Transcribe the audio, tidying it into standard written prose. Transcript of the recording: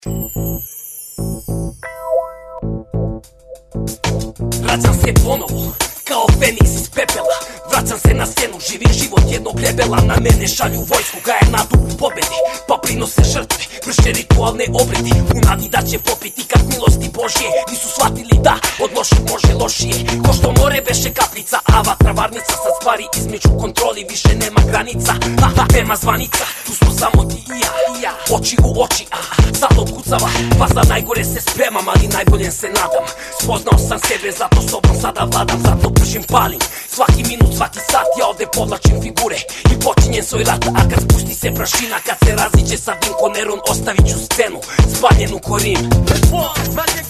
Vraćam se ponovo, kao Feniks iz pepela. Vraćam se na scenu, živim život jednog rebela. Na mene šalju vojsku, gaje nadu u pobedi, pa prinose žrtve, vrše ritualne obredi, u nadi da će popiti kad milosti Božje. Nisu shvatili da od loših može lošije, ko što more beše kaplica, a vatra varnica. Sad stvari između kontroli više nema granica. Tema zvanica, tu smo samo ti i ja, oči u oči, sad otkucava. Pa za najgore se spremam, ali najboljem se nadam. Spoznao sam sebe, zato sobom sada vladam. Zato bržim palim, svaki minut, svaki sat. Ja ovde povlačim figure i počinjem svoj rat. A kad spusti se prašina, kad se raziđe sa Vinko Neron, ostavit ću scenu spaljenu ko Rim.